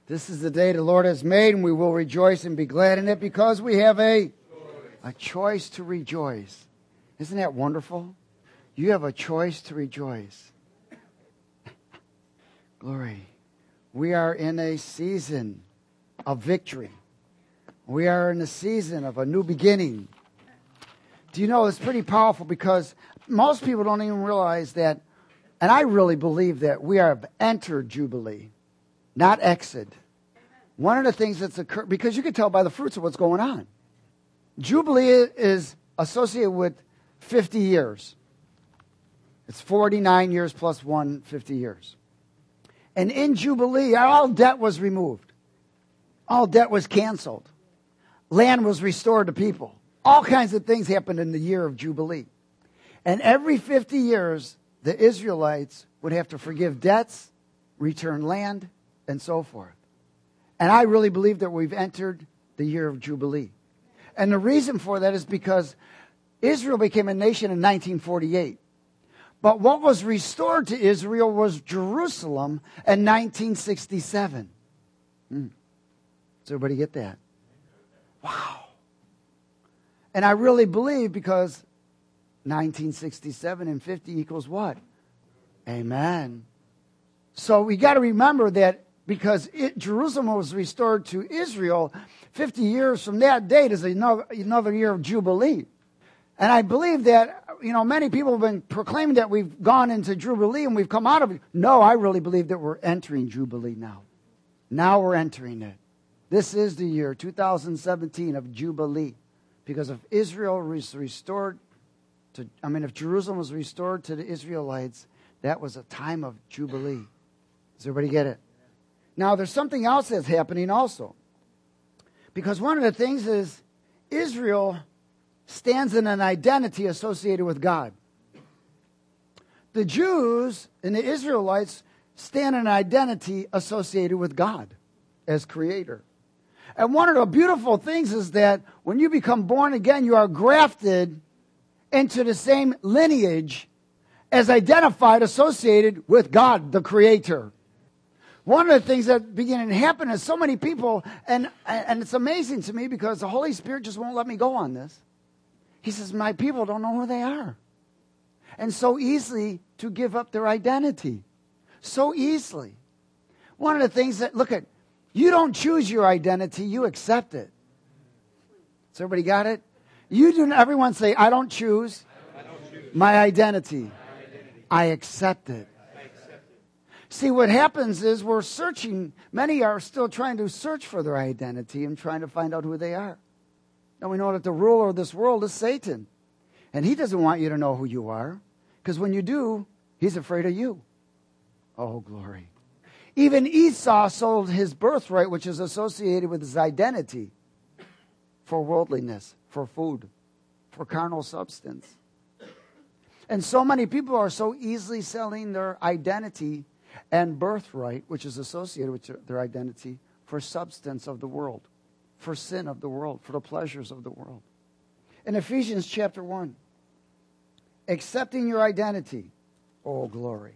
This is the day the Lord has made, and we will rejoice and be glad in it because we have a choice to rejoice. Isn't that wonderful? You have a choice to rejoice. Glory. We are in a season of victory. We are in a season of a new beginning. Do you know, it's pretty powerful because most people don't even realize that, and I really believe that we have entered Jubilee, not exit. One of the things that's occurred, because you can tell by the fruits of what's going on. Jubilee is associated with 50 years. It's 49 years plus 50 years. And in Jubilee, all debt was removed. All debt was canceled. Land was restored to people. All kinds of things happened in the year of Jubilee. And every 50 years, the Israelites would have to forgive debts, return land, and so forth. And I really believe that we've entered the year of Jubilee. And the reason for that is because Israel became a nation in 1948. But what was restored to Israel was Jerusalem in 1967. Does everybody get that? Wow. And I really believe because 1967 and 50 equals what? Amen. So we got to remember that because Jerusalem was restored to Israel, 50 years from that date is another year of Jubilee. And I believe that, many people have been proclaiming that we've gone into Jubilee and we've come out of it. No, I really believe that we're entering Jubilee now. Now we're entering it. This is the year 2017 of Jubilee. Because if Israel was restored if Jerusalem was restored to the Israelites, that was a time of Jubilee. Does everybody get it? Now, there's something else that's happening also. Because one of the things is Israel stands in an identity associated with God. The Jews and the Israelites stand in an identity associated with God as creator. And one of the beautiful things is that when you become born again, you are grafted into the same lineage as identified, associated with God, the creator. One of the things that began to happen is so many people, and it's amazing to me because the Holy Spirit just won't let me go on this. He says, my people don't know who they are. And so easily to give up their identity. So easily. One of the things that, you don't choose your identity, you accept it. Has everybody got it? Everyone say, I don't choose my identity. I accept it. See, what happens is we're searching. Many are still trying to search for their identity and trying to find out who they are. And we know that the ruler of this world is Satan. And he doesn't want you to know who you are. Because when you do, he's afraid of you. Oh, glory. Even Esau sold his birthright, which is associated with his identity, for worldliness, for food, for carnal substance. And so many people are so easily selling their identity and birthright, which is associated with their identity, for substance of the world, for sin of the world, for the pleasures of the world. In Ephesians chapter 1, accepting your identity, oh glory.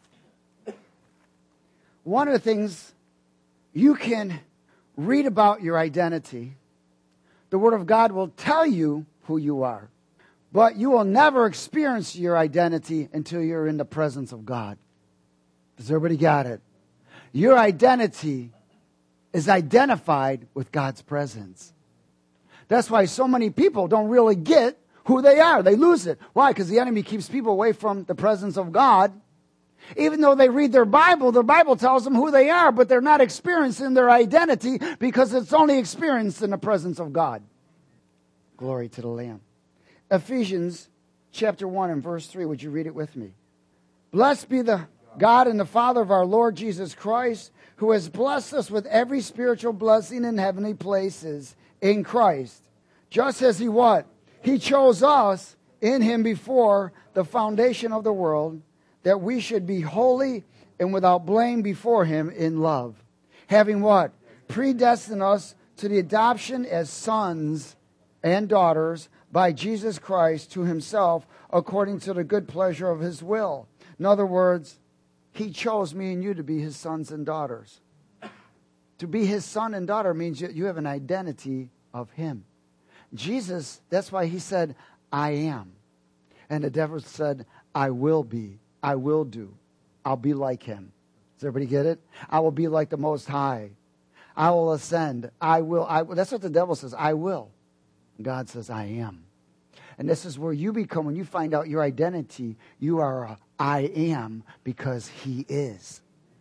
One of the things you can read about your identity, the Word of God will tell you who you are. But you will never experience your identity until you're in the presence of God. Does everybody got it? Your identity is identified with God's presence. That's why so many people don't really get who they are. They lose it. Why? Because the enemy keeps people away from the presence of God. Even though they read their Bible tells them who they are, but they're not experiencing their identity because it's only experienced in the presence of God. Glory to the Lamb. Ephesians chapter 1 and verse 3. Would you read it with me? Blessed be the God and the Father of our Lord Jesus Christ, who has blessed us with every spiritual blessing in heavenly places in Christ. Just as He what? He chose us in Him before the foundation of the world, that we should be holy and without blame before Him in love. Having what? Predestined us to the adoption as sons and daughters by Jesus Christ to Himself, according to the good pleasure of His will. In other words, He chose me and you to be His sons and daughters. To be his son and daughter means you have an identity of him. Jesus, that's why he said, I am. And the devil said, I will be. I will do. I'll be like him. Does everybody get it? I will be like the Most High. I will ascend. I will. That's what the devil says. I will. God says, I am. And this is where you become, when you find out your identity, you are a I am because he is.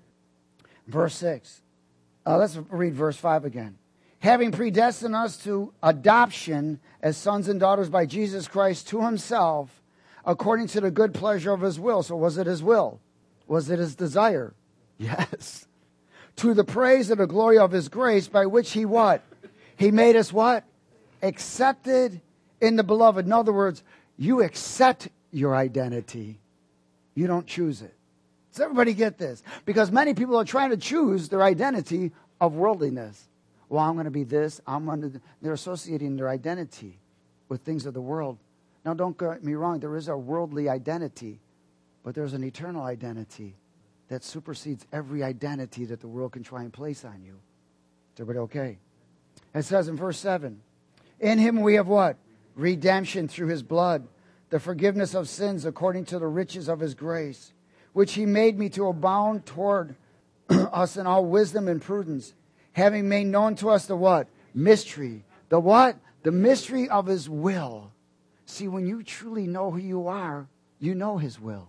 Verse 6. Let's read verse 5 again. Having predestined us to adoption as sons and daughters by Jesus Christ to himself, according to the good pleasure of his will. So was it his will? Was it his desire? Yes. To the praise of the glory of his grace, by which he what? He made us what? Accepted in the beloved. In other words, you accept your identity. You don't choose it. Does everybody get this? Because many people are trying to choose their identity of worldliness. Well, I'm going to be this. They're associating their identity with things of the world. Now, don't get me wrong. There is a worldly identity, but there's an eternal identity that supersedes every identity that the world can try and place on you. Is everybody okay? It says in verse 7, in him we have what? Redemption through his blood, the forgiveness of sins according to the riches of his grace, which he made me to abound toward us in all wisdom and prudence, having made known to us the what? Mystery. The what? The mystery of his will. See, when you truly know who you are, you know his will.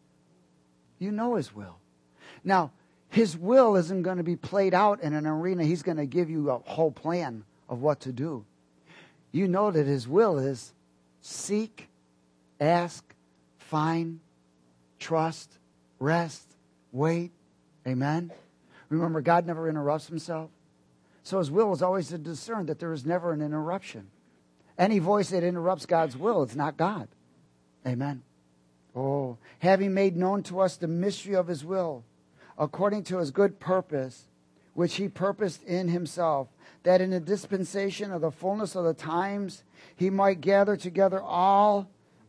You know his will. Now, his will isn't going to be played out in an arena. He's going to give you a whole plan of what to do. You know that his will is seek, ask, find, trust, rest, wait. Amen? Remember, God never interrupts himself. So his will is always to discern that there is never an interruption. Any voice that interrupts God's will, it's not God. Amen? Oh, having made known to us the mystery of his will, according to his good purpose, which he purposed in himself, that in the dispensation of the fullness of the times he might gather together all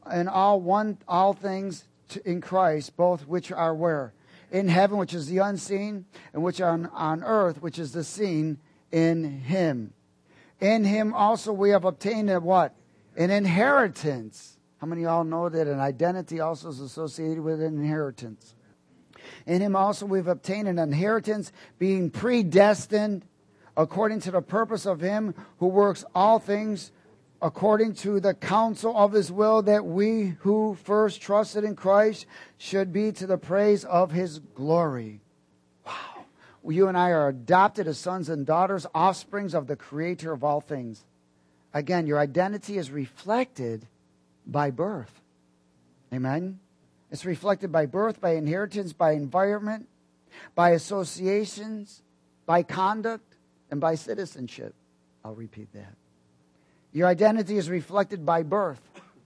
things in Christ, both which are where? In heaven, which is the unseen, and which are on earth, which is the seen, in him. In him also we have obtained a what? An inheritance. How many of y'all know that an identity also is associated with an inheritance? In him also we've obtained an inheritance, being predestined according to the purpose of him who works all things according to the counsel of his will, that we who first trusted in Christ should be to the praise of his glory. Wow. You and I are adopted as sons and daughters, offsprings of the Creator of all things. Again, your identity is reflected by birth. Amen? It's reflected by birth, by inheritance, by environment, by associations, by conduct, and by citizenship. I'll repeat that. Your identity is reflected by birth,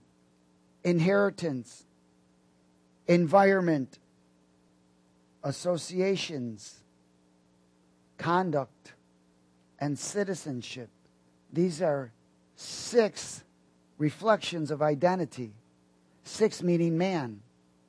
inheritance, environment, associations, conduct, and citizenship. These are 6 reflections of identity. 6 meaning man.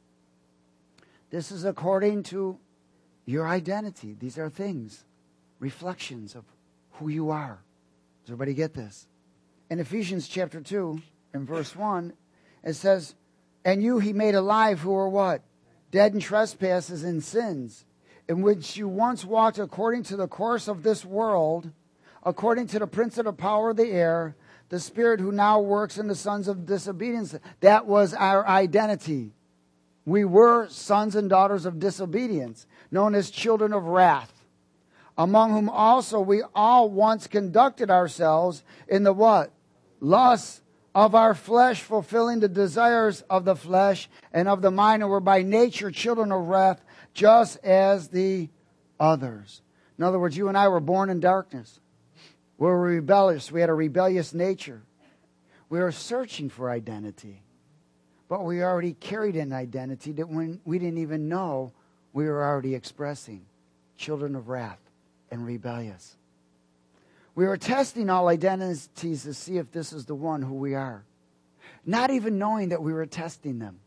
This is according to your identity. These are things, reflections of who you are. Does everybody get this? In Ephesians chapter 2, in verse 1, it says, and you he made alive who were what? Dead in trespasses and sins, in which you once walked according to the course of this world, according to the prince of the power of the air, the spirit who now works in the sons of disobedience. That was our identity. We were sons and daughters of disobedience, known as children of wrath, among whom also we all once conducted ourselves in the what? Lusts of our flesh, fulfilling the desires of the flesh and of the mind, and were by nature children of wrath, just as the others. In other words, you and I were born in darkness. We were rebellious. We had a rebellious nature. We were searching for identity. But we already carried an identity that when we didn't even know we were already expressing. Children of wrath and rebellious. We were testing all identities to see if this is the one who we are. Not even knowing that we were testing them.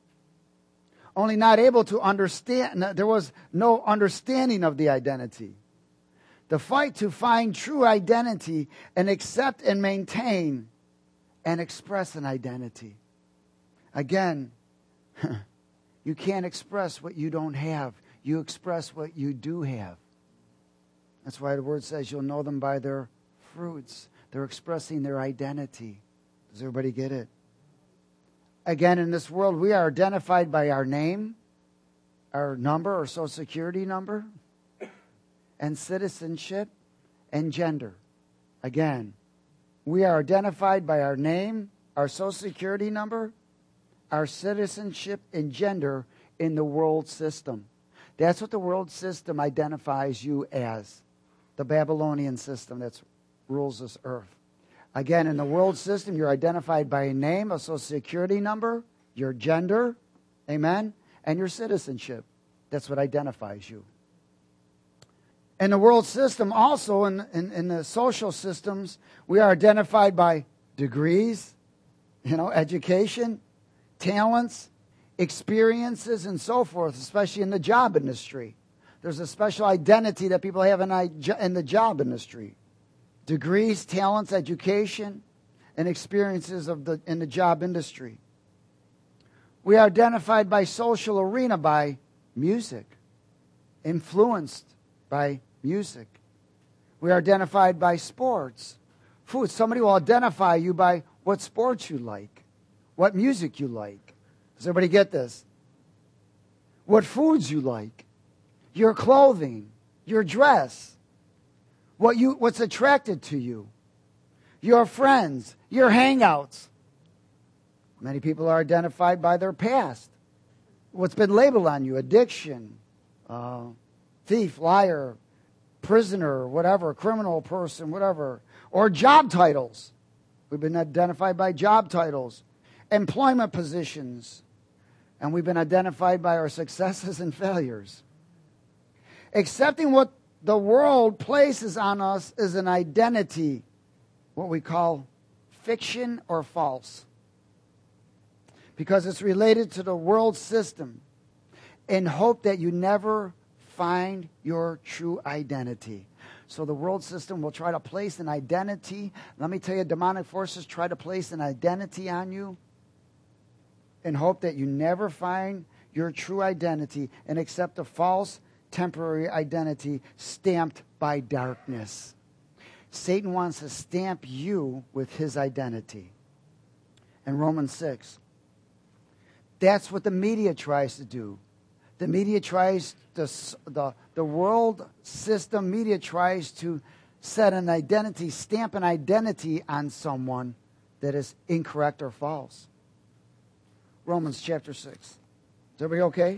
Only not able to understand. There was no understanding of the identity. The fight to find true identity and accept and maintain and express an identity. Again, you can't express what you don't have. You express what you do have. That's why the word says you'll know them by their fruits. They're expressing their identity. Does everybody get it? Again, in this world, we are identified by our name, our number, our social security number, and citizenship and gender. Again, we are identified by our name, our social security number, our citizenship and gender in the world system. That's what the world system identifies you as. The Babylonian system that rules this earth. Again, in the world system, you're identified by a name, a social security number, your gender, amen, and your citizenship. That's what identifies you. In the world system, also in the social systems, we are identified by degrees, education, talents, experiences, and so forth, especially in the job industry. There's a special identity that people have in the job industry. Degrees, talents, education, and experiences in the job industry. We are identified by social arena by music, influenced by music. We are identified by sports, food. Somebody will identify you by what sports you like, what music you like. Does everybody get this? What foods you like, your clothing, your dress. What's attracted to you, your friends, your hangouts. Many people are identified by their past. What's been labeled on you, addiction, thief, liar, prisoner, whatever, criminal person, whatever. Or job titles. We've been identified by job titles, employment positions, and we've been identified by our successes and failures. Accepting what the world places on us is an identity, what we call fiction or false, because it's related to the world system, in hope that you never find your true identity. So the world system will try to place an identity. Let me tell you, demonic forces try to place an identity on you in hope that you never find your true identity and accept a false temporary identity stamped by darkness. Satan wants to stamp you with his identity. In Romans 6, that's what the media tries to do. The media tries to, the world system media tries to set an identity, stamp an identity on someone that is incorrect or false. Romans chapter 6. Is everybody okay?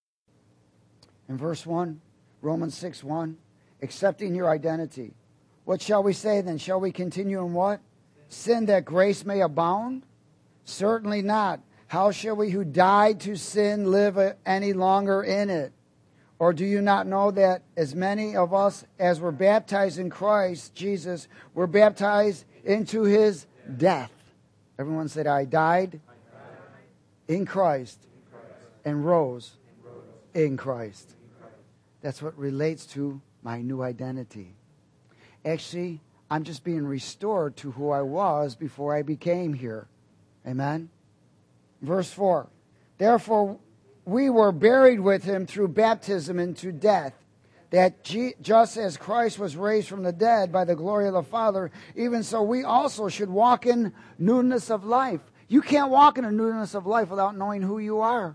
In verse 1, Romans 6:1, accepting your identity. What shall we say then? Shall we continue in what? Sin that grace may abound? Certainly not. How shall we who died to sin live any longer in it? Or do you not know that as many of us as were baptized in Christ Jesus were baptized into his death? Everyone said, I died in Christ and rose in Christ. That's what relates to my new identity. Actually, I'm just being restored to who I was before I became here. Amen? Verse 4. Therefore, we were buried with him through baptism into death, that just as Christ was raised from the dead by the glory of the Father, even so we also should walk in newness of life. You can't walk in a newness of life without knowing who you are.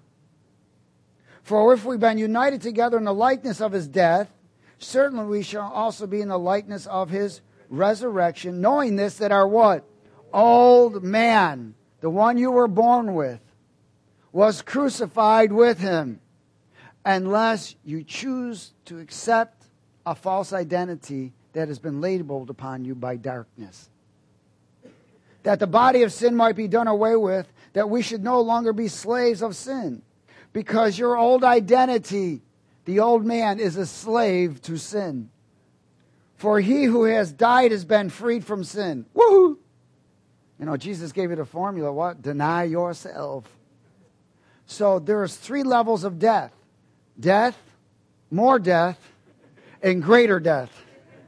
For if we've been united together in the likeness of his death, certainly we shall also be in the likeness of his resurrection, knowing this, that our what? Old man, the one you were born with, was crucified with him, unless you choose to accept a false identity that has been labeled upon you by darkness. That the body of sin might be done away with, that we should no longer be slaves of sin. Because your old identity, the old man, is a slave to sin. For he who has died has been freed from sin. Woohoo! Jesus gave you the formula, what? Deny yourself. So there's 3 levels of death. Death, more death, and greater death.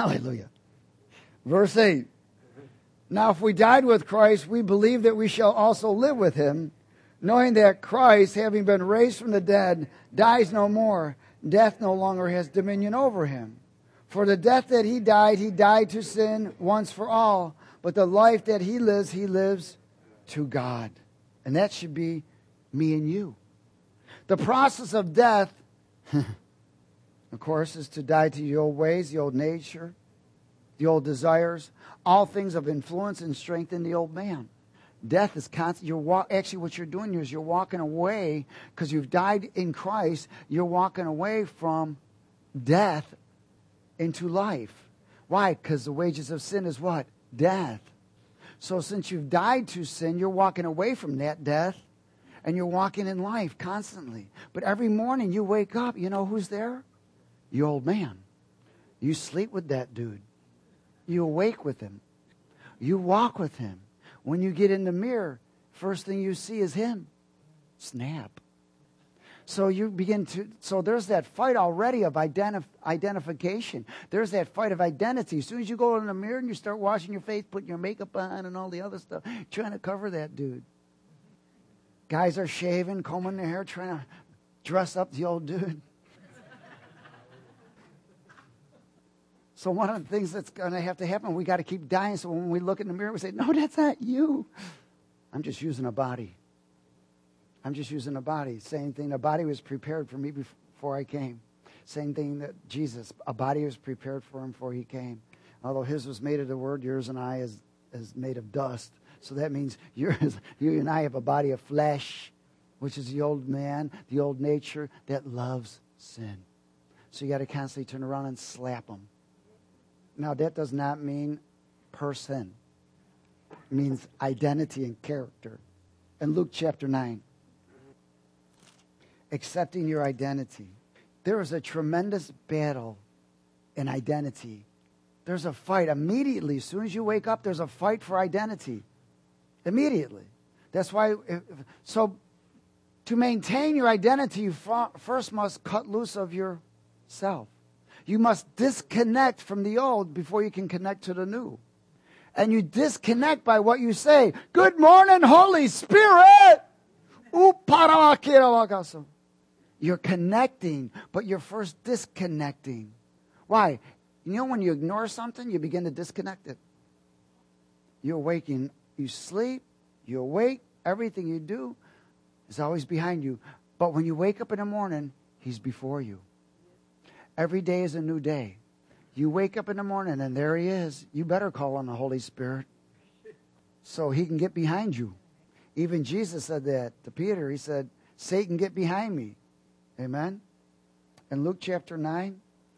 Hallelujah. Verse 8. Now if we died with Christ, we believe that we shall also live with him, knowing that Christ, having been raised from the dead, dies no more. Death no longer has dominion over him. For the death that he died to sin once for all. But the life that he lives to God. And that should be me and you. The process of death, of course, is to die to the old ways, the old nature, the old desires, all things of influence and strength in the old man. Death is constant. Actually, what you're doing is you're walking away, because you've died in Christ, you're walking away from death into life. Why? Because the wages of sin is what? Death. So since you've died to sin, you're walking away from that death, and you're walking in life constantly. But every morning you wake up, you know who's there? Your old man. You sleep with that dude. You awake with him. You walk with him. When you get in the mirror, first thing you see is him. Snap. So you begin to, so there's that fight already of identification. There's that fight of identity. As soon as you go in the mirror and you start washing your face, putting your makeup on and all the other stuff, trying to cover that dude. Guys are shaving, combing their hair, trying to dress up the old dude. So one of the things that's going to have to happen, we got to keep dying. So when we look in the mirror, we say, no, that's not you. I'm just using a body. I'm just using a body. Same thing, a body was prepared for me before I came. Same thing that Jesus, a body was prepared for him before he came. Although his was made of the word, yours and I is made of dust. So that means you and I have a body of flesh, which is the old man, the old nature that loves sin. So you got to constantly turn around and slap them. Now, that does not mean person. It means identity and character. In Luke chapter 9, accepting your identity. There is a tremendous battle in identity. There's a fight. Immediately, as soon as you wake up, there's a fight for identity. Immediately. That's why, so to maintain your identity, you first must cut loose of yourself. You must disconnect from the old before you can connect to the new. And you disconnect by what you say. Good morning, Holy Spirit. You're connecting, but you're first disconnecting. Why? You know when you ignore something, you begin to disconnect it. You're waking, you sleep, you awake, everything you do is always behind you. But when you wake up in the morning, he's before you. Every day is a new day. You wake up in the morning and there he is. You better call on the Holy Spirit so he can get behind you. Even Jesus said that to Peter. He said, Satan, get behind me. Amen? In Luke chapter 9.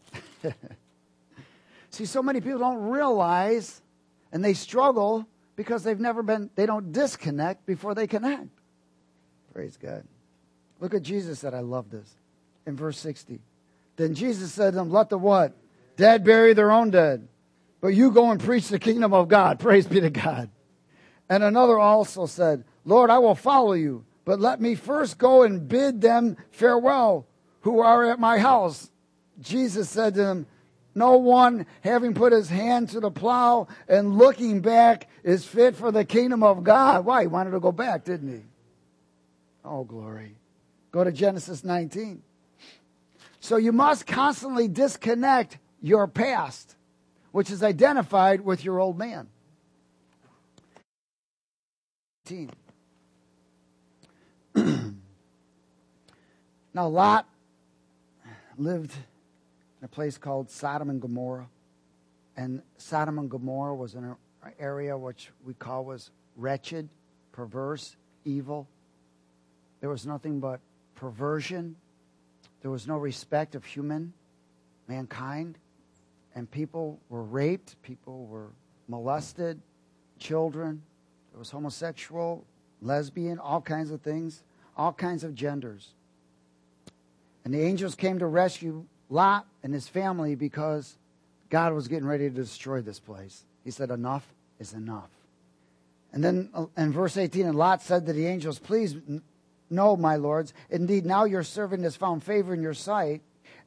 See, so many people don't realize and they struggle because they don't disconnect before they connect. Praise God. Look at Jesus said, I love this. In verse 60. Then Jesus said to them, let the what? Dead bury their own dead. But you go and preach the kingdom of God. Praise be to God. And another also said, Lord, I will follow you, but let me first go and bid them farewell who are at my house. Jesus said to them, no one having put his hand to the plow and looking back is fit for the kingdom of God. Why? He wanted to go back, didn't he? Oh, glory. Go to Genesis 19. So you must constantly disconnect your past, which is identified with your old man. Now Lot lived in a place called Sodom and Gomorrah. And Sodom and Gomorrah was an area which we call was wretched, perverse, evil. There was nothing but perversion. There was no respect of mankind. And people were raped. People were molested. Children. There was homosexual, lesbian, all kinds of things. All kinds of genders. And the angels came to rescue Lot and his family because God was getting ready to destroy this place. He said, enough is enough. And then in verse 18, and Lot said to the angels, please, no, my lords, indeed now your servant has found favor in your sight,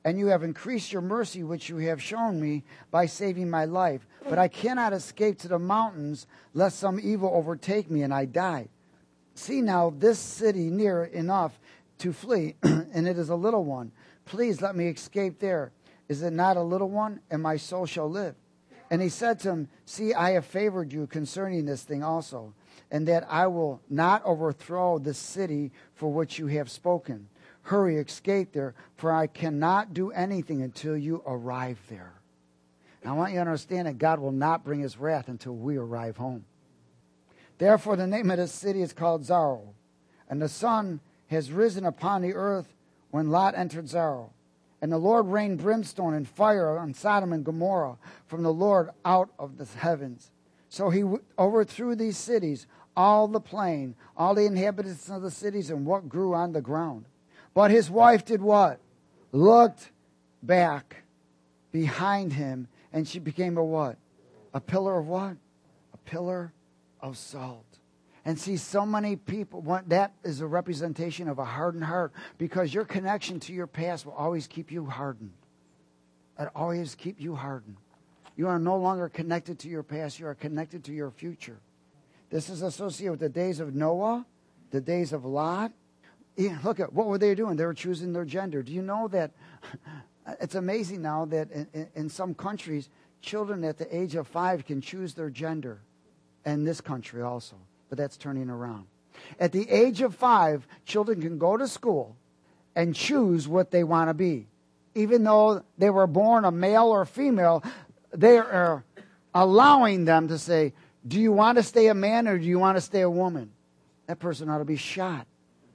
and you have increased your mercy, which you have shown me by saving my life. But I cannot escape to the mountains, lest some evil overtake me and I die. See now this city near enough to flee, and it is a little one. Please let me escape there. Is it not a little one? And my soul shall live. And he said to him, see, I have favored you concerning this thing also, and that I will not overthrow the city for which you have spoken. Hurry, escape there, for I cannot do anything until you arrive there. And I want you to understand that God will not bring his wrath until we arrive home. Therefore, the name of this city is called Zarro, and the sun has risen upon the earth when Lot entered Zarro. And the Lord rained brimstone and fire on Sodom and Gomorrah from the Lord out of the heavens. So he overthrew these cities, all the plain, all the inhabitants of the cities, and what grew on the ground. But his wife did what? Looked back behind him, and she became a what? A pillar of what? A pillar of salt. And see, so many people, that is a representation of a hardened heart, because your connection to your past will always keep you hardened. It always keep you hardened. You are no longer connected to your past. You are connected to your future. This is associated with the days of Noah, the days of Lot. Yeah, look at what were they doing? They were choosing their gender. Do you know that it's amazing now that in some countries, children at the age of 5 can choose their gender, and this country also. But that's turning around. At the age of 5, children can go to school and choose what they want to be. Even though they were born a male or female, they are allowing them to say, do you want to stay a man or do you want to stay a woman? That person ought to be shot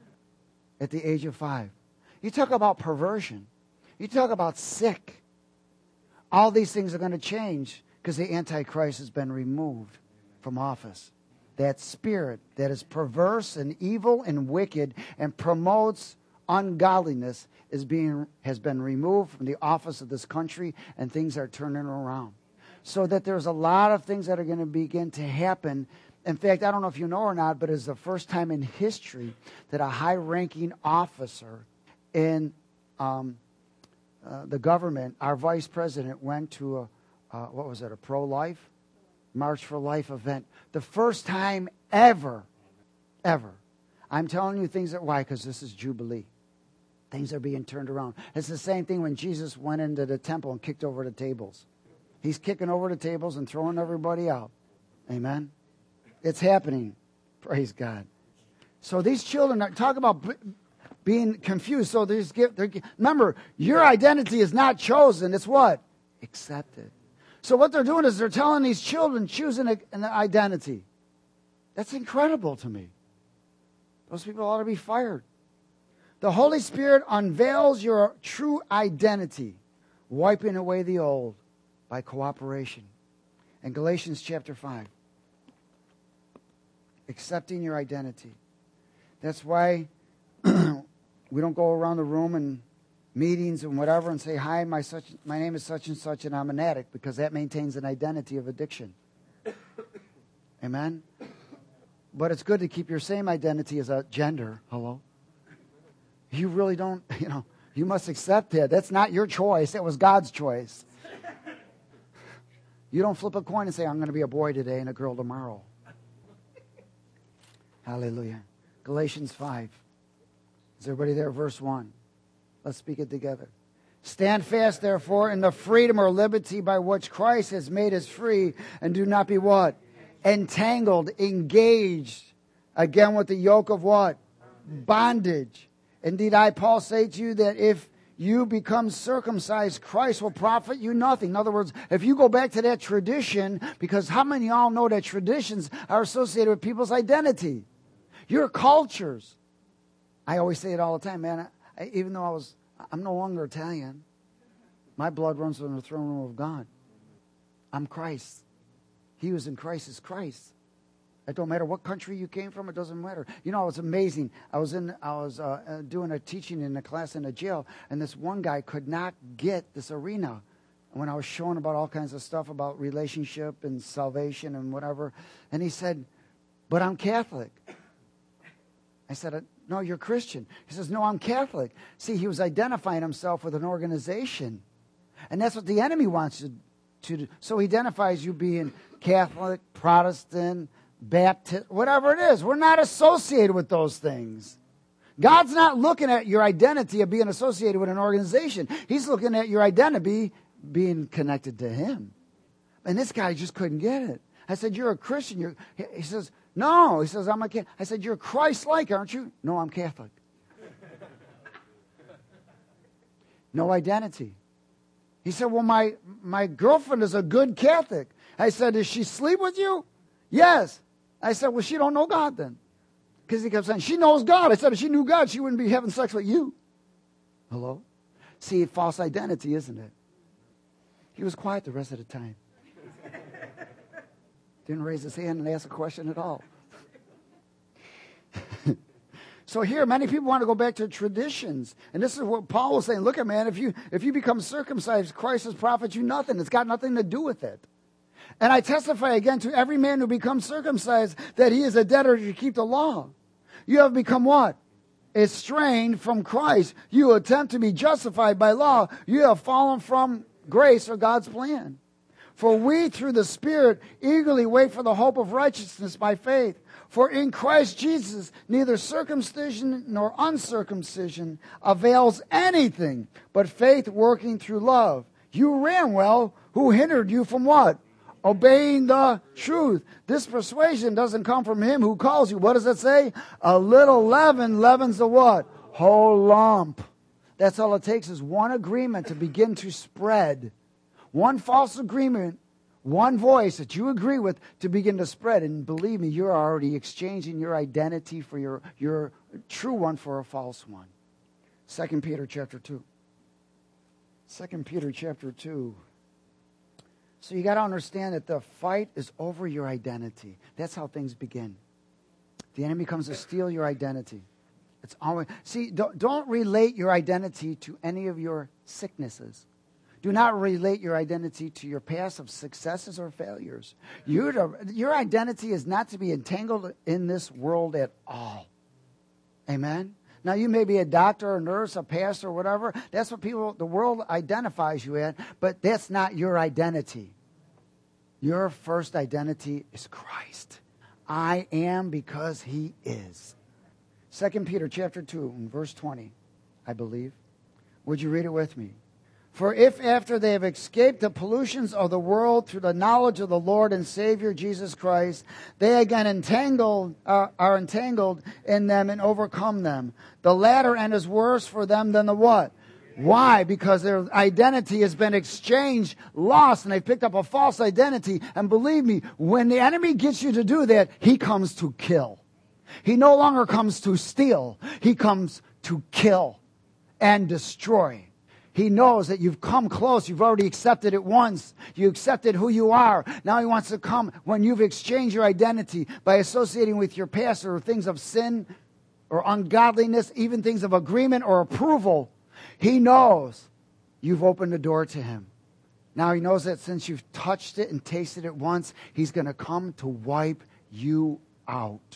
at the age of 5. You talk about perversion. You talk about sick. All these things are going to change because the Antichrist has been removed from office. That spirit that is perverse and evil and wicked and promotes ungodliness has been removed from the office of this country, and things are turning around. So that there's a lot of things that are going to begin to happen. In fact, I don't know if you know or not, but it's the first time in history that a high-ranking officer in the government, our vice president, went to a pro-life? March for Life event. The first time ever. I'm telling you things that, why? Because this is Jubilee. Things are being turned around. It's the same thing when Jesus went into the temple and kicked over the tables. He's kicking over the tables and throwing everybody out. Amen? It's happening. Praise God. So these children, talk about being confused. So remember, your identity is not chosen. It's what? Accepted. So what they're doing is they're telling these children, choosing an identity. That's incredible to me. Those people ought to be fired. The Holy Spirit unveils your true identity, wiping away the old by cooperation. In Galatians chapter 5, accepting your identity. That's why we don't go around the room and meetings and whatever and say, hi, my name is such and such and I'm an addict, because that maintains an identity of addiction. Amen? But it's good to keep your same identity as a gender. Hello? You really don't, you must accept that. That's not your choice. That was God's choice. You don't flip a coin and say, I'm going to be a boy today and a girl tomorrow. Hallelujah. Galatians 5. Is everybody there? Verse 1. Let's speak it together. Stand fast, therefore, in the freedom or liberty by which Christ has made us free, and do not be what? Entangled, engaged, again with the yoke of what? Bondage. Indeed, I, Paul, say to you that if you become circumcised, Christ will profit you nothing. In other words, if you go back to that tradition, because how many of y'all know that traditions are associated with people's identity? Your cultures. I always say it all the time, man. Even though I'm no longer Italian, my blood runs from the throne room of God. I'm Christ. He who is in Christ is Christ. It don't matter what country you came from. It doesn't matter. You know, it's amazing. I was doing a teaching in a class in a jail, and this one guy could not get this arena. When I was showing about all kinds of stuff about relationship and salvation and whatever, and he said, "But I'm Catholic." I said, No, you're Christian. He says, no, I'm Catholic. See, he was identifying himself with an organization. And that's what the enemy wants you to do. So he identifies you being Catholic, Protestant, Baptist, whatever it is. We're not associated with those things. God's not looking at your identity of being associated with an organization. He's looking at your identity being connected to him. And this guy just couldn't get it. I said, you're a Christian. He says, no. He says, I'm a Catholic. I said, you're Christ-like, aren't you? No, I'm Catholic. No identity. He said, well, my girlfriend is a good Catholic. I said, does she sleep with you? Yes. I said, well, she don't know God then. Because he kept saying, she knows God. I said, if she knew God, she wouldn't be having sex with you. Hello? See, false identity, isn't it? He was quiet the rest of the time. Didn't raise his hand and ask a question at all. So here, many people want to go back to traditions. And this is what Paul was saying. Look at, man, if you become circumcised, Christ has profited you nothing. It's got nothing to do with it. And I testify again to every man who becomes circumcised that he is a debtor to keep the law. You have become what? Estranged from Christ. You attempt to be justified by law. You have fallen from grace or God's plan. For we, through the Spirit, eagerly wait for the hope of righteousness by faith. For in Christ Jesus, neither circumcision nor uncircumcision avails anything, but faith working through love. You ran well. Who hindered you from what? Obeying the truth. This persuasion doesn't come from him who calls you. What does it say? A little leaven leavens the what? Whole lump. That's all it takes is one agreement to begin to spread. One false agreement, one voice that you agree with to begin to spread. And believe me, you're already exchanging your identity for your true one for a false one. 2 Peter chapter 2. 2 Peter chapter 2. So you got to understand that the fight is over your identity. That's how things begin. The enemy comes to steal your identity. It's always, see, don't relate your identity to any of your sicknesses. Do not relate your identity to your past of successes or failures. Your identity is not to be entangled in this world at all. Amen? Now, you may be a doctor, a nurse, a pastor, or whatever. That's what the world identifies you in, but that's not your identity. Your first identity is Christ. I am because he is. 2 Peter chapter 2, verse 20, I believe. Would you read it with me? For if after they have escaped the pollutions of the world through the knowledge of the Lord and Savior Jesus Christ, they again are entangled in them and overcome them. The latter end is worse for them than the what? Why? Because their identity has been exchanged, lost, and they've picked up a false identity. And believe me, when the enemy gets you to do that, he comes to kill. He no longer comes to steal. He comes to kill and destroy. He knows that you've come close. You've already accepted it once. You accepted who you are. Now he wants to come when you've exchanged your identity by associating with your past or things of sin or ungodliness, even things of agreement or approval. He knows you've opened the door to him. Now he knows that since you've touched it and tasted it once, he's going to come to wipe you out.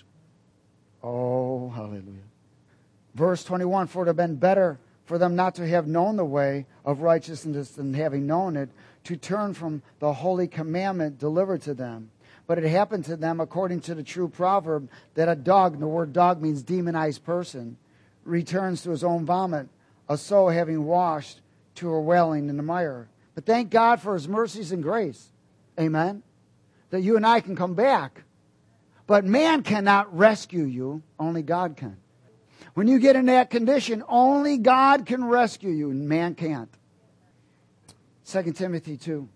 Oh, hallelujah. Verse 21, for it had been better for them not to have known the way of righteousness than having known it, to turn from the holy commandment delivered to them. But it happened to them according to the true proverb that a dog, and the word dog means demonized person, returns to his own vomit, a soul having washed to her wailing in the mire. But thank God for his mercies and grace. Amen. That you and I can come back. But man cannot rescue you. Only God can. When you get in that condition, only God can rescue you, and man can't. 2 Timothy 2.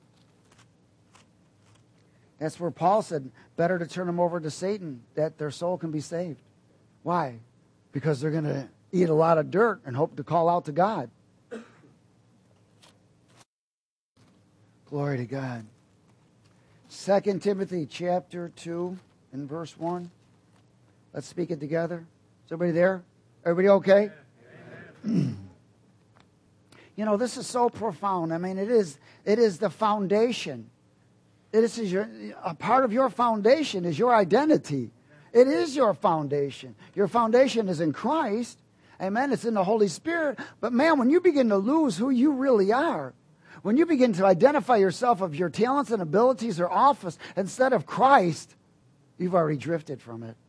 That's where Paul said, better to turn them over to Satan, that their soul can be saved. Why? Because they're going to eat a lot of dirt and hope to call out to God. Glory to God. 2 Timothy chapter 2 and verse 1. Let's speak it together. Is everybody there? Everybody okay? You know, this is so profound. I mean, it is the foundation. A part of your foundation is your identity. It is your foundation. Your foundation is in Christ. Amen. It's in the Holy Spirit. But man, when you begin to lose who you really are, when you begin to identify yourself of your talents and abilities or office instead of Christ, you've already drifted from it.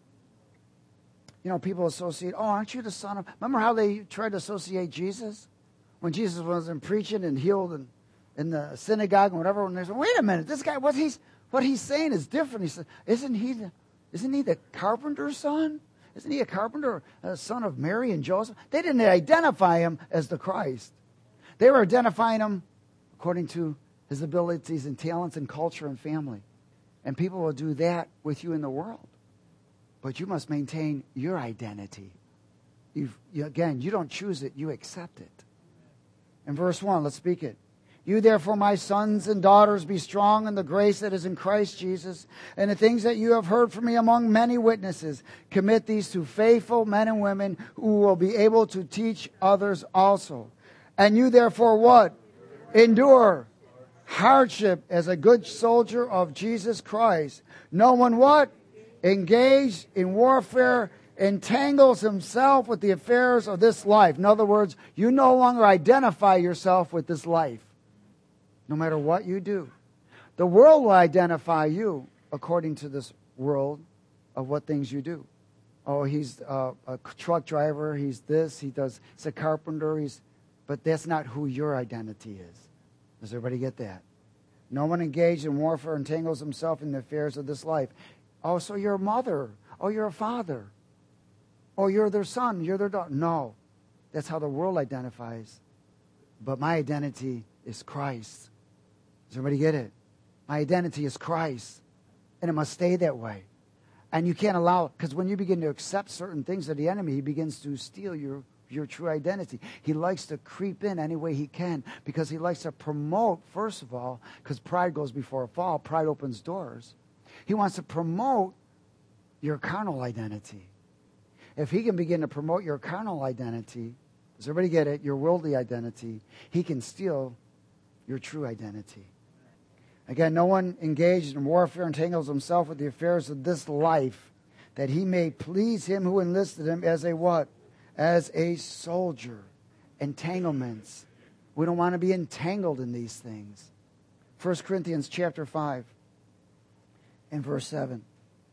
You know, people associate, oh, aren't you the son of... Remember how they tried to associate Jesus? When Jesus wasn't preaching and healed in the synagogue and whatever, and they said, wait a minute, this guy, what he's saying is different. He said, isn't he the carpenter's son? Isn't he a carpenter, a son of Mary and Joseph? They didn't identify him as the Christ. They were identifying him according to his abilities and talents and culture and family. And people will do that with you in the world. But you must maintain your identity. Again, you don't choose it, you accept it. In verse 1, let's speak it. You therefore, my sons and daughters, be strong in the grace that is in Christ Jesus, and the things that you have heard from me among many witnesses, commit these to faithful men and women who will be able to teach others also. And you therefore what? Endure hardship as a good soldier of Jesus Christ. No one what? Engaged in warfare entangles himself with the affairs of this life. In other words, you no longer identify yourself with this life. No matter what you do. The world will identify you according to this world of what things you do. Oh, he's a truck driver, he's this, he's a carpenter, but that's not who your identity is. Does everybody get that? No one engaged in warfare entangles himself in the affairs of this life. Oh, so you're a mother. Oh, you're a father. Oh, you're their son, you're their daughter. No, that's how the world identifies. But my identity is Christ. Does everybody get it? My identity is Christ. And it must stay that way. And you can't allow, because when you begin to accept certain things of the enemy, he begins to steal your true identity. He likes to creep in any way he can because he likes to promote, first of all, because pride goes before a fall. Pride opens doors. He wants to promote your carnal identity. If he can begin to promote your carnal identity, does everybody get it? Your worldly identity, he can steal your true identity. Again, no one engaged in warfare entangles himself with the affairs of this life, that he may please him who enlisted him as a what? As a soldier. Entanglements. We don't want to be entangled in these things. 1 Corinthians chapter 5 and verse 7.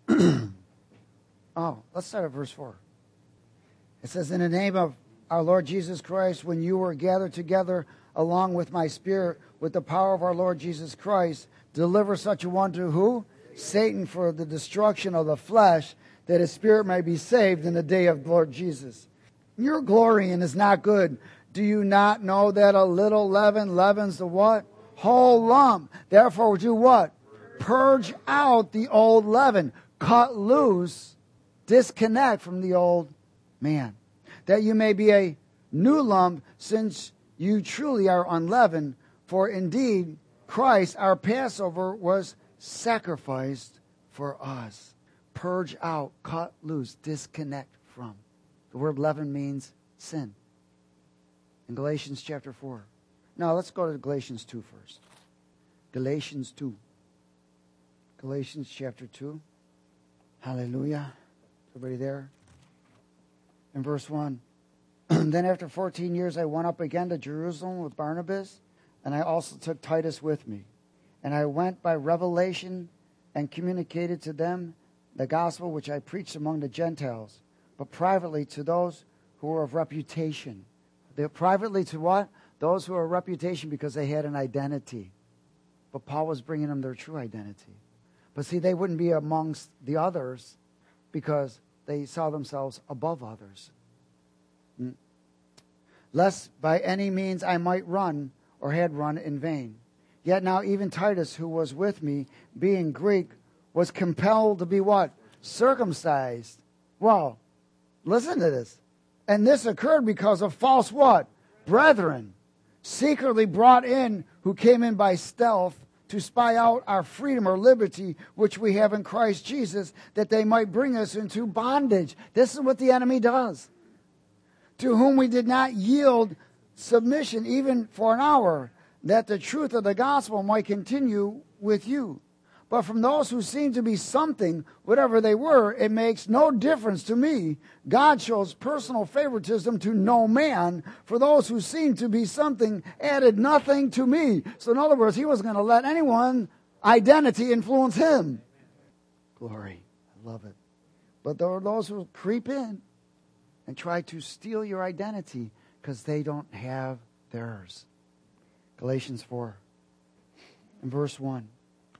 Let's start at verse 4. It says, in the name of our Lord Jesus Christ, when you were gathered together along with my spirit, with the power of our Lord Jesus Christ, deliver such a one to who? Satan, for the destruction of the flesh, that his spirit may be saved in the day of the Lord Jesus. Your glorying is not good. Do you not know that a little leaven leavens the what? Whole lump. Therefore do what? Purge out the old leaven. Cut loose. Disconnect from the old man. That you may be a new lump, since you truly are unleavened. For indeed, Christ, our Passover, was sacrificed for us. Purge out, cut loose, disconnect from. The word leaven means sin. In Galatians chapter 4. Now, let's go to Galatians 2 first. Galatians 2. Galatians chapter 2. Hallelujah. Everybody there? In verse 1. Then after 14 years I went up again to Jerusalem with Barnabas, and I also took Titus with me. And I went by revelation and communicated to them the gospel which I preached among the Gentiles, but privately to those who were of reputation. Privately to what? Those who were of reputation, because they had an identity. But Paul was bringing them their true identity. But see, they wouldn't be amongst the others because they saw themselves above others. Lest by any means I might run, or had run in vain. Yet now even Titus, who was with me, being Greek, was compelled to be what? Circumcised. Well, listen to this. And this occurred because of false what? Brethren, secretly brought in, who came in by stealth to spy out our freedom or liberty, which we have in Christ Jesus, that they might bring us into bondage. This is what the enemy does. To whom we did not yield submission even for an hour, that the truth of the gospel might continue with you. But from those who seem to be something, whatever they were, it makes no difference to me. God shows personal favoritism to no man. For those who seem to be something added nothing to me. So in other words, he wasn't going to let anyone's identity influence him. Glory. I love it. But there are those who creep in and try to steal your identity because they don't have theirs. Galatians 4 and verse 1.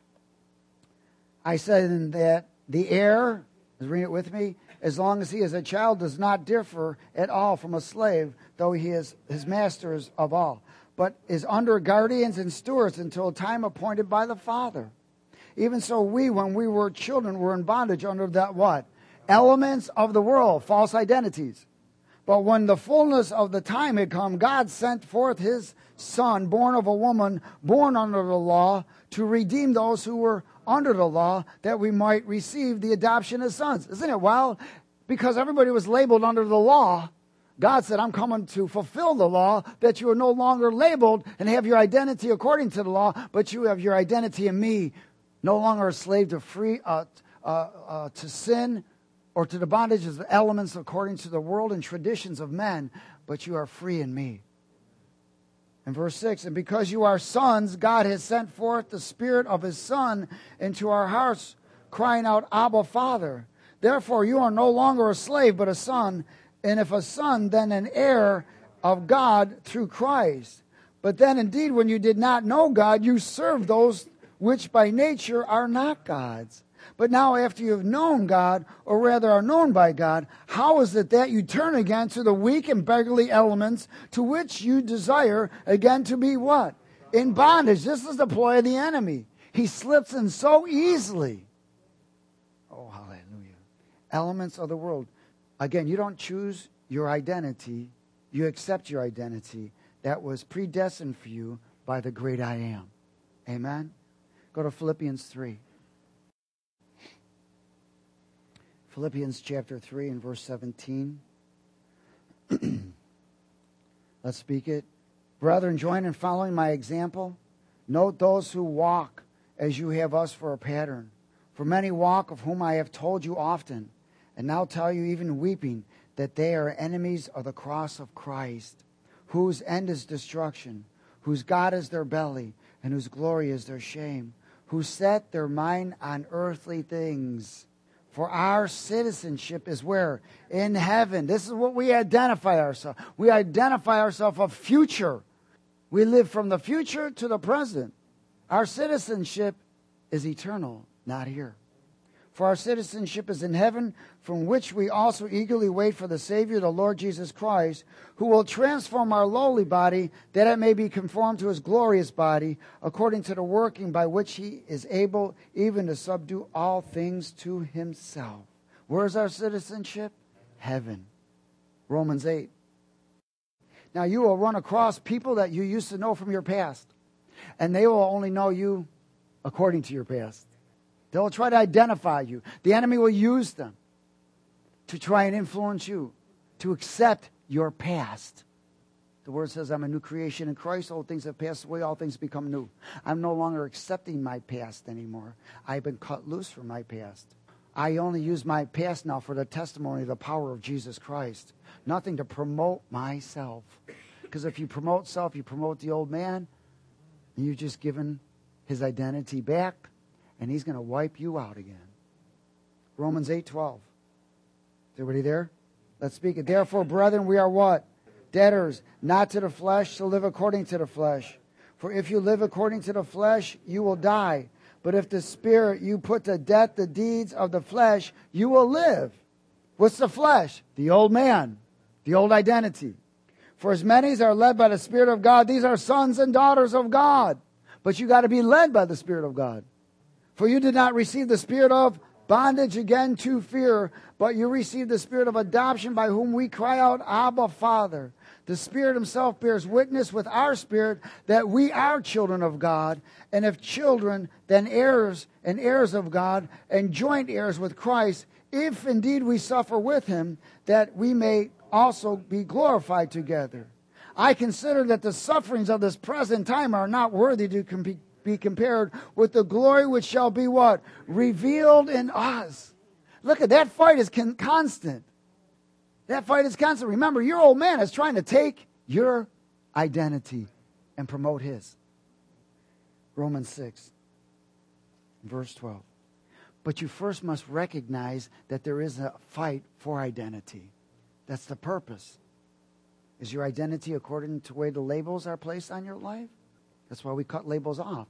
I said in that the heir, read it with me, as long as he is a child, does not differ at all from a slave, though he is his master is of all, but is under guardians and stewards until a time appointed by the Father. Even so we, when we were children, were in bondage under that what? Elements of the world, false identities. But when the fullness of the time had come, God sent forth his Son, born of a woman, born under the law, to redeem those who were under the law, that we might receive the adoption as sons. Isn't it wild? Because everybody was labeled under the law, God said, I'm coming to fulfill the law, that you are no longer labeled and have your identity according to the law, but you have your identity in me. No longer a slave to sin or to the bondage of the elements according to the world and traditions of men, but you are free in me. In verse 6, and because you are sons, God has sent forth the Spirit of his Son into our hearts, crying out, Abba, Father. Therefore you are no longer a slave, but a son, and if a son, then an heir of God through Christ. But then indeed, when you did not know God, you served those which by nature are not God's. But now after you have known God, or rather are known by God, how is it that you turn again to the weak and beggarly elements to which you desire again to be what? In bondage. This is the ploy of the enemy. He slips in so easily. Oh, hallelujah. Elements of the world. Again, you don't choose your identity. You accept your identity that was predestined for you by the great I am. Amen? Go to Philippians 3. Philippians chapter 3 and verse 17. Let's speak it. Brethren, join in following my example. Note those who walk as you have us for a pattern. For many walk, of whom I have told you often, and now tell you even weeping, that they are enemies of the cross of Christ, whose end is destruction, whose God is their belly, and whose glory is their shame, who set their mind on earthly things. For our citizenship is where? In heaven. This is what we identify ourselves. We identify ourselves of future. We live from the future to the present. Our citizenship is eternal, not here. For our citizenship is in heaven, from which we also eagerly wait for the Savior, the Lord Jesus Christ, who will transform our lowly body, that it may be conformed to his glorious body, according to the working by which he is able even to subdue all things to himself. Where's our citizenship? Heaven. Romans 8. Now you will run across people that you used to know from your past, and they will only know you according to your past. They'll try to identify you. The enemy will use them to try and influence you, to accept your past. The word says, I'm a new creation in Christ. Old things have passed away. All things become new. I'm no longer accepting my past anymore. I've been cut loose from my past. I only use my past now for the testimony of the power of Jesus Christ. Nothing to promote myself. Because if you promote self, you promote the old man, and you've just given his identity back, and he's going to wipe you out again. Romans 8:12. Is everybody there? Let's speak it. Therefore, brethren, we are what? Debtors, not to the flesh, to live according to the flesh. For if you live according to the flesh, you will die. But if the Spirit you put to death the deeds of the flesh, you will live. What's the flesh? The old man, the old identity. For as many as are led by the Spirit of God, these are sons and daughters of God. But you got to be led by the Spirit of God. For you did not receive the spirit of bondage again to fear, but you received the spirit of adoption, by whom we cry out, Abba, Father. The Spirit himself bears witness with our spirit that we are children of God, and if children, then heirs and heirs of God, and joint heirs with Christ, if indeed we suffer with him, that we may also be glorified together. I consider that the sufferings of this present time are not worthy to be be compared with the glory which shall be what? Revealed in us. Look at that fight is constant. That fight is constant. Remember, your old man is trying to take your identity and promote his. Romans 6, verse 12. But you first must recognize that there is a fight for identity. That's the purpose. Is your identity according to the way the labels are placed on your life? That's why we cut labels off.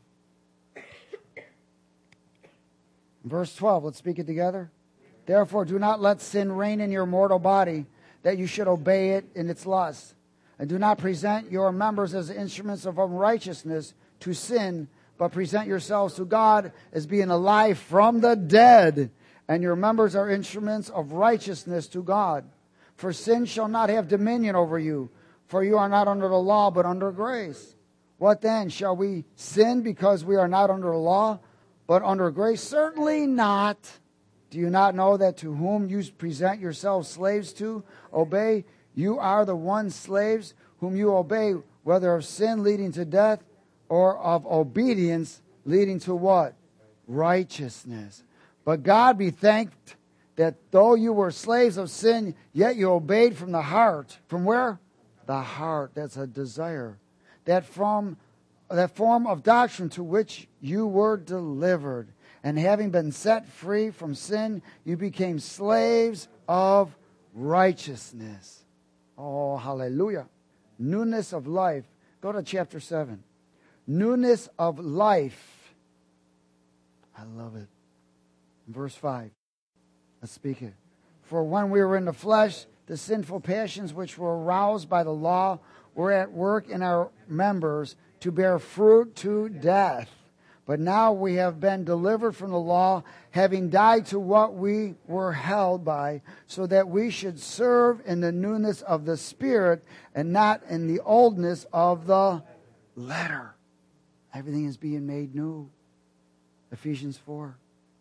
Verse 12, let's speak it together. Therefore, do not let sin reign in your mortal body, that you should obey it in its lusts. And do not present your members as instruments of unrighteousness to sin, but present yourselves to God as being alive from the dead, and your members are instruments of righteousness to God. For sin shall not have dominion over you, for you are not under the law, but under grace. What then? Shall we sin because we are not under the law, but under grace? Certainly not. Do you not know that to whom you present yourselves slaves to obey, you are the one slaves whom you obey, whether of sin leading to death or of obedience leading to what? Righteousness. But God be thanked that though you were slaves of sin, yet you obeyed from the heart. From where? The heart. That's a desire. That form of doctrine to which you were delivered. And having been set free from sin, you became slaves of righteousness. Oh, hallelujah. Newness of life. Go to chapter 7. Newness of life. I love it. Verse 5. Let's speak it. For when we were in the flesh, the sinful passions which were aroused by the law were at work in our members to bear fruit to death. But now we have been delivered from the law, having died to what we were held by, so that we should serve in the newness of the Spirit and not in the oldness of the letter. Everything is being made new. Ephesians 4.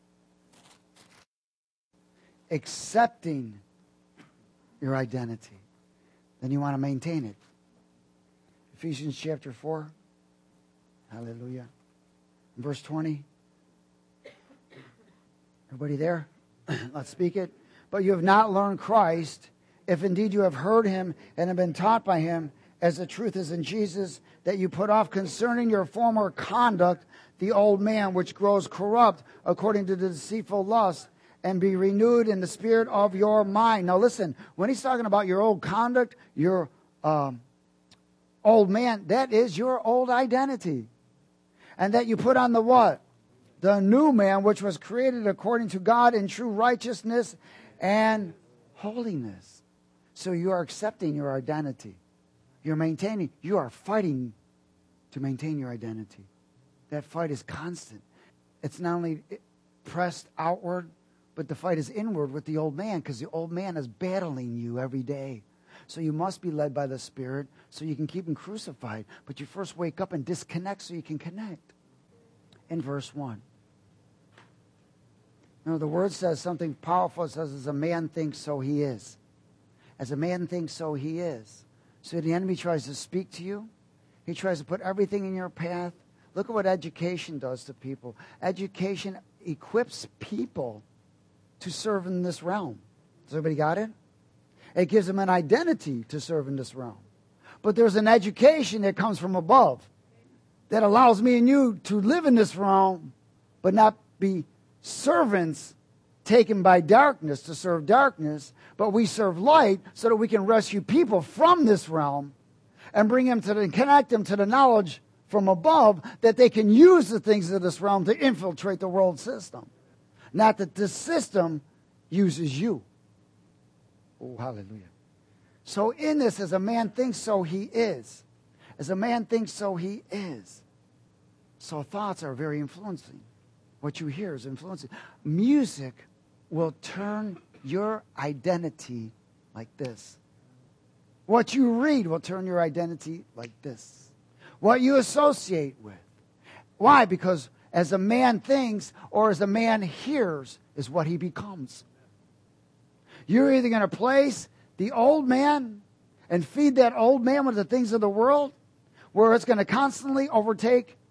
Accepting your identity. Then you want to maintain it. Ephesians chapter 4. Hallelujah. Verse 20. Everybody there? Let's speak it. But you have not learned Christ, if indeed you have heard him and have been taught by him, as the truth is in Jesus, that you put off concerning your former conduct the old man which grows corrupt according to the deceitful lust, and be renewed in the spirit of your mind. Now listen, when he's talking about your old conduct, your old man, that is your old identity. And that you put on the what? The new man, which was created according to God in true righteousness and holiness. So you are accepting your identity. You're maintaining, you are fighting to maintain your identity. That fight is constant. It's not only pressed outward, but the fight is inward with the old man, because the old man is battling you every day. So you must be led by the Spirit so you can keep him crucified. But you first wake up and disconnect so you can connect. In verse 1. Now the word says something powerful. It says, as a man thinks, so he is. As a man thinks, so he is. So the enemy tries to speak to you. He tries to put everything in your path. Look at what education does to people. Education equips people to serve in this realm. Has everybody got it? It gives them an identity to serve in this realm. But there's an education that comes from above that allows me and you to live in this realm, but not be servants taken by darkness to serve darkness, but we serve light so that we can rescue people from this realm and bring them to connect them to the knowledge from above that they can use the things of this realm to infiltrate the world system. Not that this system uses you. Oh, hallelujah. So in this, as a man thinks, so he is. As a man thinks, so he is. So thoughts are very influencing. What you hear is influencing. Music will turn your identity like this. What you read will turn your identity like this. What you associate with. Why? Because as a man thinks or as a man hears is what he becomes. You're either going to place the old man and feed that old man with the things of the world, where it's going to constantly overtake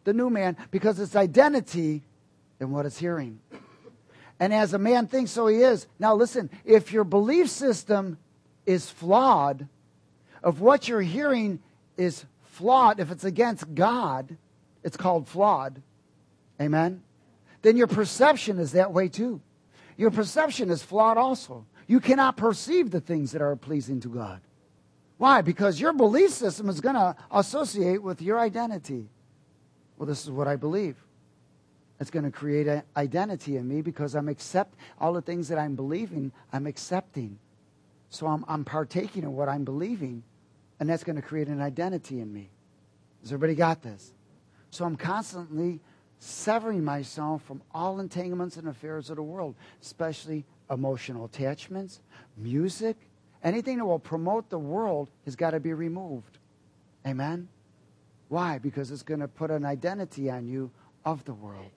the new man, because it's identity in what it's hearing. And as a man thinks, so he is. Now listen, if your belief system is flawed, if what you're hearing is flawed, if it's against God, it's called flawed. Amen? Then your perception is that way too. Your perception is flawed also. You cannot perceive the things that are pleasing to God. Why? Because your belief system is going to associate with your identity. Well, this is what I believe. It's going to create an identity in me because I'm all the things that I'm believing, I'm accepting. So I'm partaking in what I'm believing, and that's going to create an identity in me. Has everybody got this? So I'm constantly severing myself from all entanglements and affairs of the world, especially emotional attachments, music, anything that will promote the world has got to be removed. Amen? Why? Because it's going to put an identity on you of the world.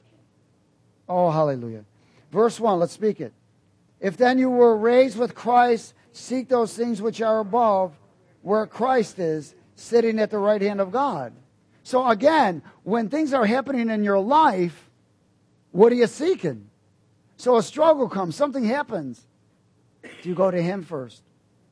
Oh, hallelujah. Verse 1, let's speak it. If then you were raised with Christ, seek those things which are above, where Christ is, sitting at the right hand of God. So again, when things are happening in your life, what are you seeking? So a struggle comes, something happens. Do you go to Him first?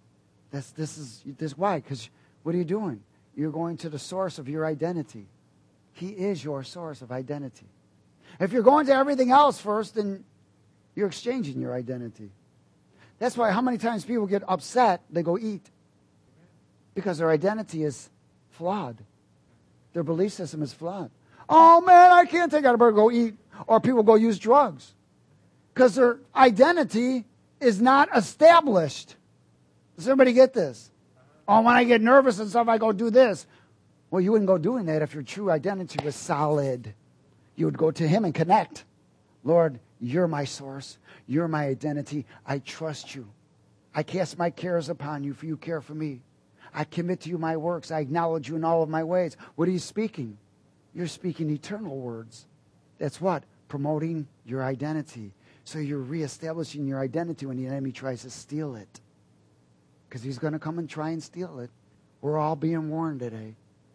This is why? Because what are you doing? You're going to the source of your identity. He is your source of identity. If you're going to everything else first, then you're exchanging your identity. That's why how many times people get upset, they go eat. Because their identity is flawed. Their belief system is flawed. Oh man, I can't take out a burger, go eat. Or people go use drugs. Because their identity is not established. Does everybody get this? Oh, when I get nervous and stuff, I go do this. Well, you wouldn't go doing that if your true identity was solid. You would go to Him and connect. Lord, you're my source. You're my identity. I trust you. I cast my cares upon you, for you care for me. I commit to you my works. I acknowledge you in all of my ways. What are you speaking? You're speaking eternal words. That's what? Promoting your identity. So you're reestablishing your identity when the enemy tries to steal it. Because he's going to come and try and steal it. We're all being warned today.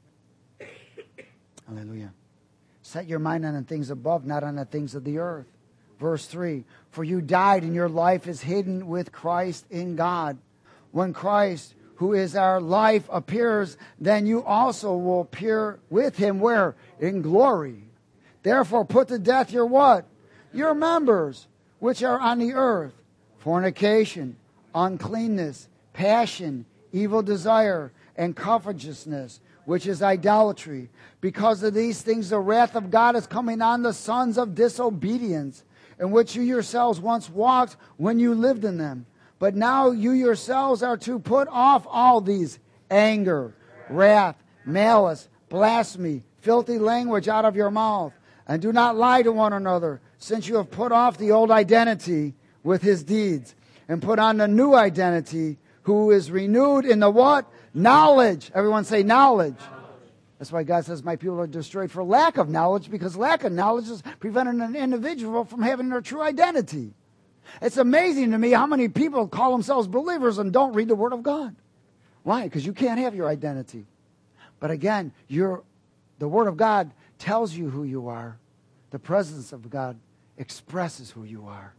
Hallelujah. Set your mind on the things above, not on the things of the earth. Verse 3, for you died and your life is hidden with Christ in God. When Christ, who is our life, appears, then you also will appear with Him where? In glory. Therefore put to death your what? Your members, which are on the earth. Fornication, uncleanness, passion, evil desire, and covetousness, which is idolatry. Because of these things the wrath of God is coming on the sons of disobedience, in which you yourselves once walked when you lived in them. But now you yourselves are to put off all these: anger, wrath, malice, blasphemy, filthy language out of your mouth. And do not lie to one another, since you have put off the old identity with his deeds, and put on the new identity, who is renewed in the what? Knowledge. Everyone say knowledge. That's why God says my people are destroyed for lack of knowledge, because lack of knowledge is preventing an individual from having their true identity. It's amazing to me how many people call themselves believers and don't read the Word of God. Why? Because you can't have your identity. But again, the Word of God tells you who you are. The presence of God expresses who you are.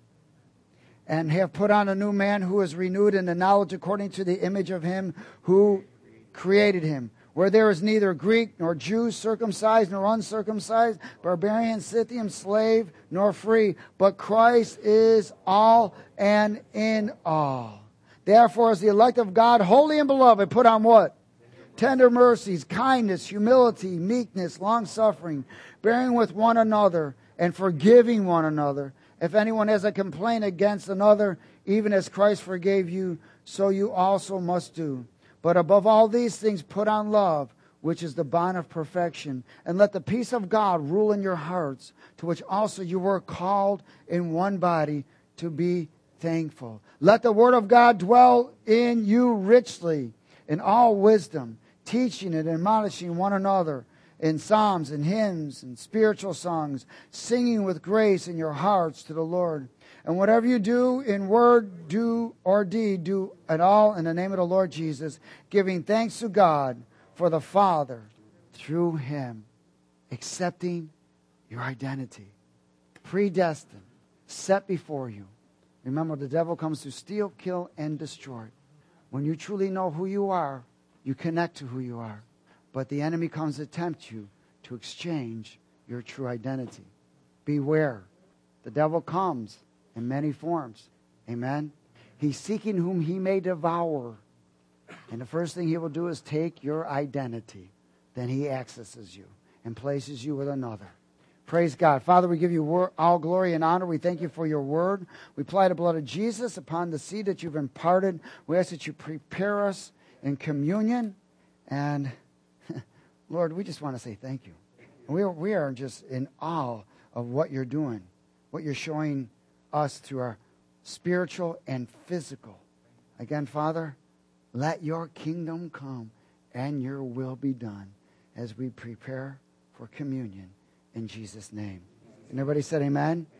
And have put on a new man who is renewed in the knowledge according to the image of Him who created him, where there is neither Greek nor Jew, circumcised nor uncircumcised, barbarian, Scythian, slave nor free, but Christ is all and in all. Therefore, as the elect of God, holy and beloved, put on what? Tender mercies, kindness, humility, meekness, long-suffering, bearing with one another and forgiving one another. If anyone has a complaint against another, even as Christ forgave you, so you also must do. But above all these things, put on love, which is the bond of perfection. And let the peace of God rule in your hearts, to which also you were called in one body, to be thankful. Let the word of God dwell in you richly, in all wisdom, teaching and admonishing one another in psalms and hymns and spiritual songs, singing with grace in your hearts to the Lord. And whatever you do in word, do, or deed, do it all in the name of the Lord Jesus, giving thanks to God for the Father through Him. accepting your identity. Predestined, set before you. Remember, the devil comes to steal, kill, and destroy. When you truly know who you are, you connect to who you are. But the enemy comes to tempt you to exchange your true identity. Beware. The devil comes in many forms. Amen? He's seeking whom he may devour. And the first thing he will do is take your identity. Then he accesses you and places you with another. Praise God. Father, we give you all glory and honor. We thank you for your word. We apply the blood of Jesus upon the seed that you've imparted. We ask that you prepare us in communion. And, Lord, we just want to say thank you. And we are just in awe of what you're doing, what you're showing us through our spiritual and physical. Again, Father, let your kingdom come and your will be done as we prepare for communion in Jesus' name. And everybody said amen?